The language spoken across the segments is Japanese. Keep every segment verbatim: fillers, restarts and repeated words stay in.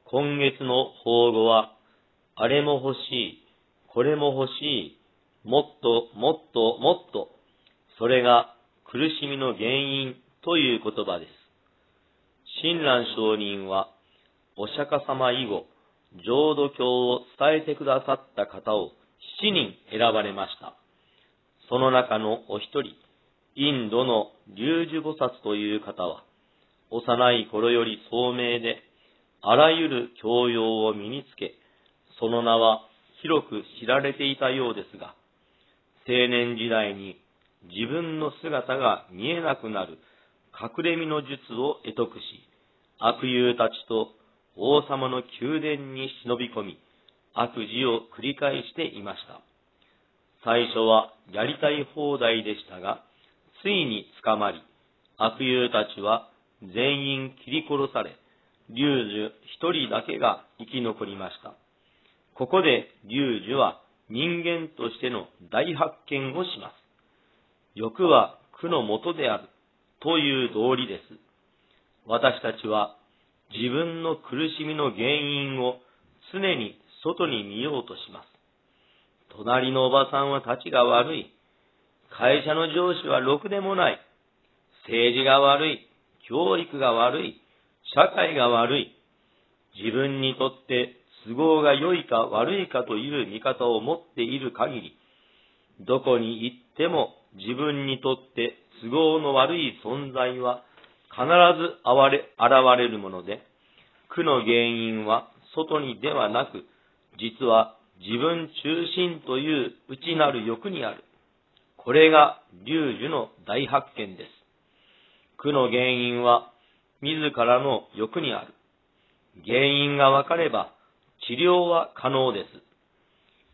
今月の法語は、あれも欲しい、これも欲しい、もっともっともっと、それが苦しみの原因という言葉です。親鸞上人は、お釈迦様以後、浄土教を伝えてくださった方を七人選ばれました。その中のお一人、インドの龍樹菩薩という方は、幼い頃より聡明で、あらゆる教養を身につけ、その名は広く知られていたようですが、青年時代に自分の姿が見えなくなる隠れ身の術を会得し、悪友たちと王様の宮殿に忍び込み、悪事を繰り返していました。最初はやりたい放題でしたが、ついに捕まり、悪友たちは全員切り殺され、龍樹一人だけが生き残りました。ここで龍樹は人間としての大発見をします。欲は苦の元であるという道理です。私たちは自分の苦しみの原因を常に外に見ようとします。隣のおばさんは立ちが悪い。会社の上司はろくでもない。政治が悪い。教育が悪い。社会が悪い。自分にとって都合が良いか悪いかという見方を持っている限り、どこに行っても自分にとって都合の悪い存在は必ず現れ、現れるもので、苦の原因は外にではなく、実は自分中心という内なる欲にある。これが龍樹の大発見です。苦の原因は自らの欲にある。原因がわかれば治療は可能です。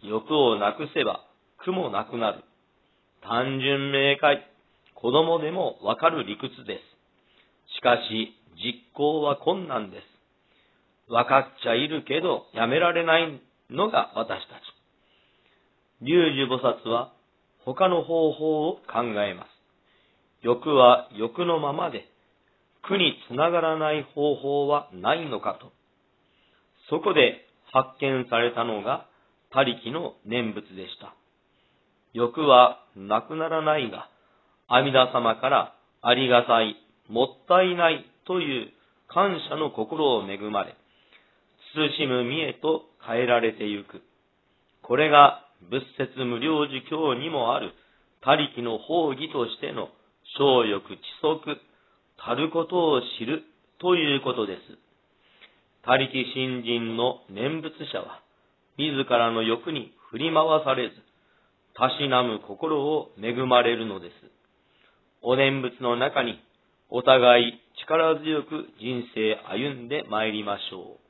欲をなくせば苦もなくなる。単純明快、子供でもわかる理屈です。しかし実行は困難です。わかっちゃいるけどやめられないのが私たち。龍樹菩薩は他の方法を考えます。欲は欲のままで苦につながらない方法はないのかと。そこで発見されたのが他力の念仏でした。欲はなくならないが、阿弥陀様からありがたい、もったいないという感謝の心を恵まれ、慎む身へと変えられてゆく。これが仏説無量寿経にもある他力の法義としての生欲知足たることを知るということです。他力信心の念仏者は自らの欲に振り回されず、たしなむ心を恵まれるのです。お念仏の中にお互い力強く人生歩んでまいりましょう。